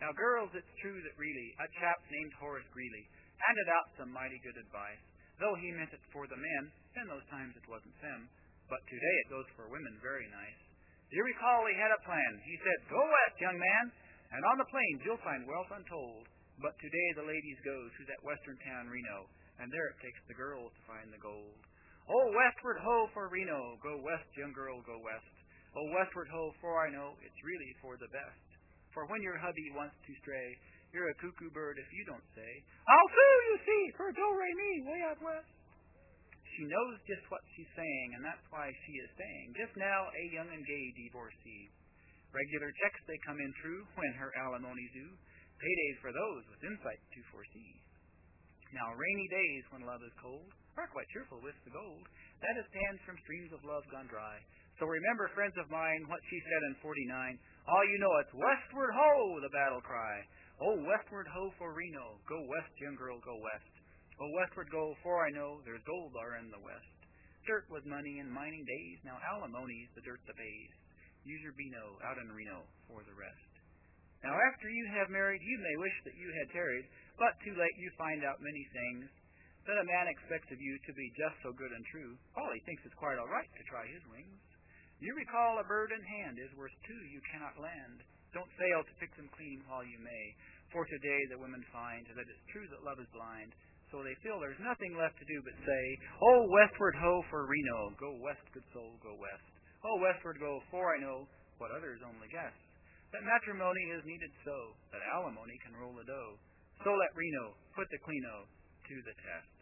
Now, girls, it's true that really a chap named Horace Greeley handed out some mighty good advice, though he meant it for the men. In those times it wasn't them, but today it goes for women very nice. Do you recall he had a plan? He said, "Go west, young man, and on the plains you'll find wealth untold." But today the ladies go to that western town, Reno, and there it takes the girls to find the gold. Oh, westward ho for Reno, go west, young girl, go west. Oh, westward ho, for I know it's really for the best. For when your hubby wants to stray, you're a cuckoo bird if you don't say, "I'll sue, you see, for do-re-mi way out west." She knows just what she's saying, and that's why she is staying just now a young and gay divorcee. Regular checks they come in true when her alimony's due. Paydays for those with insight to foresee. Now rainy days when love is cold are quite cheerful with the gold that is panned from streams of love gone dry. So remember, friends of mine, what she said in 49. All you know, it's westward ho, the battle cry. Oh, westward ho for Reno. Go west, young girl, go west. Oh, westward go, for I know there's gold there in the west. Dirt was money in mining days. Now alimony's the dirt that pays. Use your Beano out in Reno for the rest. Now after you have married, you may wish that you had tarried, but too late you find out many things that a man expects of you to be just so good and true. All he thinks it's quite all right to try his wings. You recall a bird in hand is worth two you cannot land. Don't fail to pick them clean while you may, for today the women find that it's true that love is blind, so they feel there's nothing left to do but say, "Oh, westward ho for Reno, go west, good soul, go west. Oh, westward go, for I know what others only guess, that matrimony is needed so, that alimony can roll the dough. So let Reno put the Clino to the test."